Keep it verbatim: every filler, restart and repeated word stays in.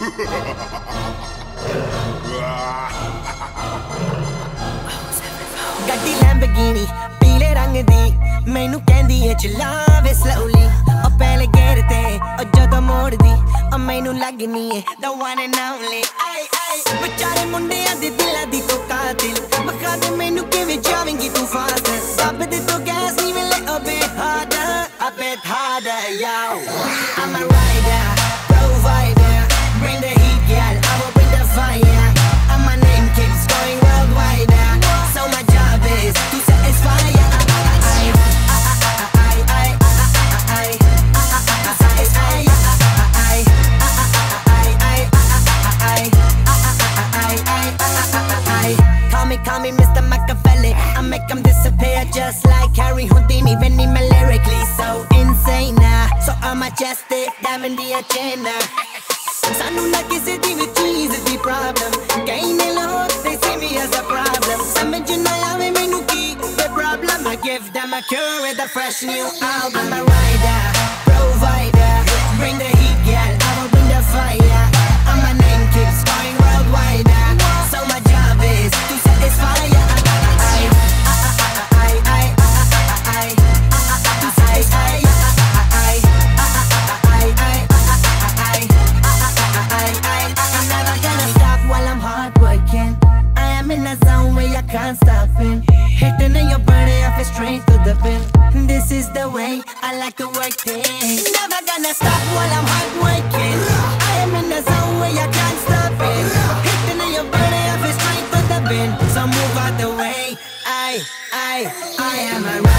ਗੱਡੀ ਲੈਂਬਗੀਨੀ ਪੀਲੇ ਰੰਗ ਦੀ ਮੈਨੂੰ ਕਹਿੰਦੀ ਏ ਚਲਾਵੇ slowly ਉਹ ਪਹਿਲੇ ਗੇਰ ਤੇ ਉਹ ਜਦੋਂ ਮੋੜਦੀ ਉਹ ਮੈਨੂੰ ਲੱਗਨੀ ਏ the one and only ਆਏ ਆਏ ਵਿਚਾਰੇ ਮੁੰਡਿਆਂ ਦੇ ਦਿਲਾਂ ਦੀ ਤੂੰ ਕਾਤਿਲ ਬਖਾ ਦੇ ਮੈਨੂੰ ਕਿਵੇਂ ਜਾਵੇਂਗੀ ਤੂੰ ਫਾਸਟ ਦੱਬ ਦੇ ਤੂੰ ਗੈਸ ਨਹੀਂ ਮਿਲੇ a bit harder a bit harder yo I'm a rider provider bring the heat girl I will bring the fire and my name keeps going worldwide so my job is to satisfy ya Call me Mister Machiavelli I make them disappear just like Harry Houdini When I'm lyrically so insane now So I'm majestic, diamond the agenda Sanu na kisi di vi cheese di problem Kahin log they see me as a problem Samajh na aave mainu ki the problem I give them a cure with a fresh new album I'm a rider, provider Bring the heat girl, I will bring the fire And my name keeps going worldwide So my job is to satisfy ya Can't stop it Hitting in your body, I feel straight to the pin This is the way I like to work things Never gonna stop while I'm hard working I am in the zone where you can't stop it Hitting in your body, I feel straight to the pin So move out the way I, I, I am a